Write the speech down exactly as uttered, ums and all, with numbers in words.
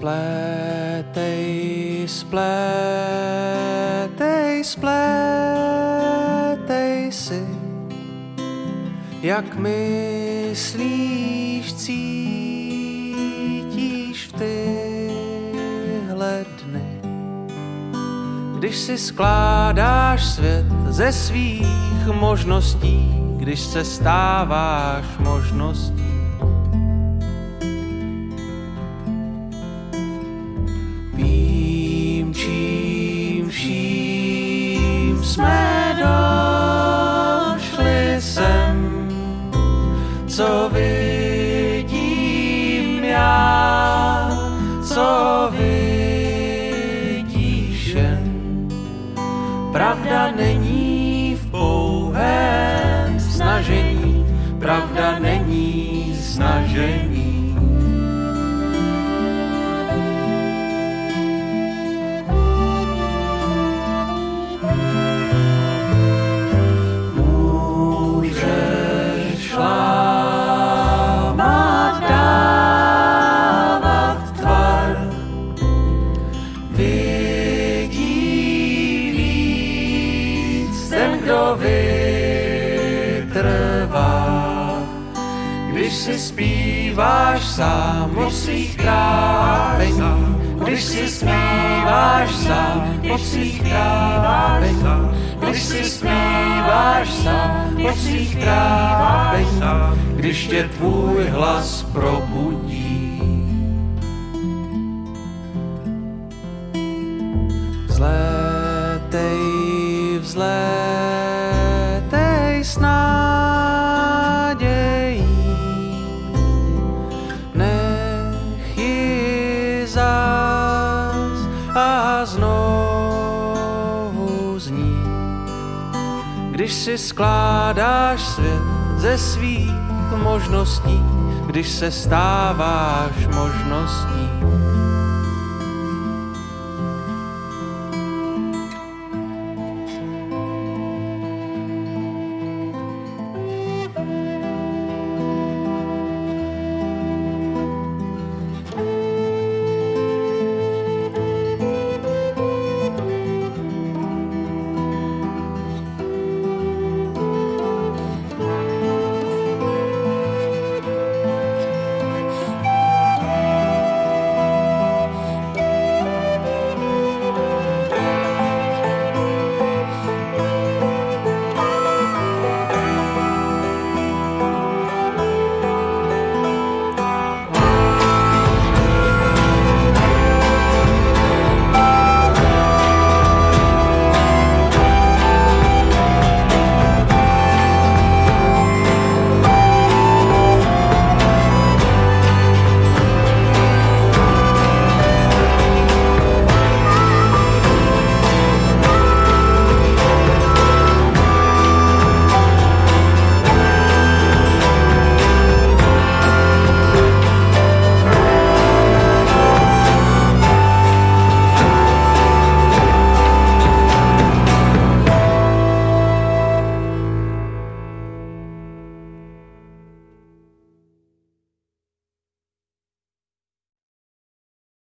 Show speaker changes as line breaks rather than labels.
Splétej, splétej, splétej si, jak myslíš, cítíš v tyhle dny. Když si skládáš svět ze svých možností, když se stáváš možností. Vím, čím vším jsme došli sem, co vidím já, co vidíš jen. Pravda není v pouhém snažení, pravda není snažení. Můžeš lámat, dávat tvar, vidí víc ten, kdo vytrvá. Když si zpíváš sám o svých trápení, když si zpíváš sám o svých trápení, když si zpíváš sám o svých trápení, když tě tvůj hlas probudí. Vzlétej, vzlétej s nadějí, nech ji zas a znovu zní. Když si skládáš svět ze svých možností, když se stáváš možností.